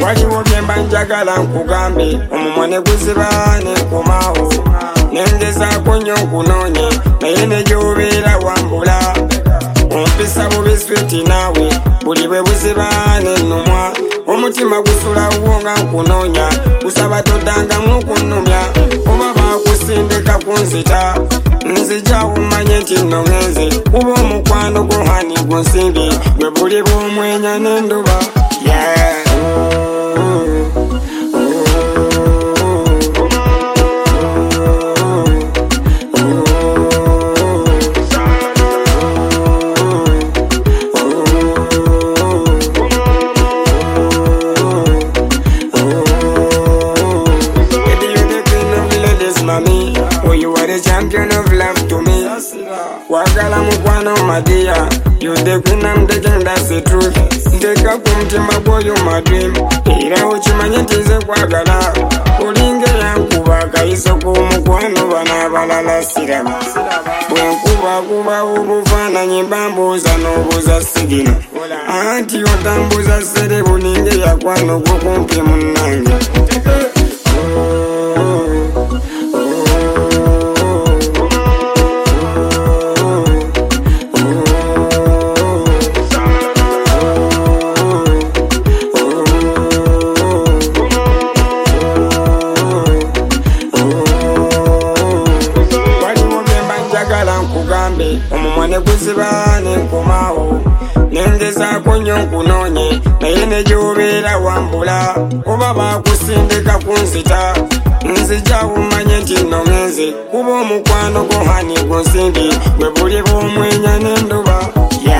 waliwo byemba njagala nkugambe omumwa ne guziba ne nkomawo nengezaako nnyo nkunoonye naye ne gy'obeera wambula ompisa bubi switi naawe buli bwe buziba n'ennumwa omutima gusulawo nga nkunoonya gusaba toddangamu kunnumya oba baakusindika kunzita nzijjawo manye nti nno ngenze kuba omukwano guhani gunsimbye bwe buli bw'omwenya n'enduba Oh, you are the champion of love to me. Wagala mukwano madia, you the queen, I'm the king, that's the truth. Take up kumtima boy, you my dream. Ira uchimanye ntize kwagala ulinge yankuba kaisoko mukwano bana balala sirama bwenkuba kuba obufaananyi bambuuza n'obuuza sigino anti otambuza sere buninge yakwano gwo kumpi munnange omumwa ne guziba ne nkomawo nengezaako nnyo nkunoonye naye ne gy'obeera wambula oba baakusindika kunzita nzijjawo manye nti nno ngenze kuba omukwano guhani gunsimbye bwe buli bw'omwenya n'enduba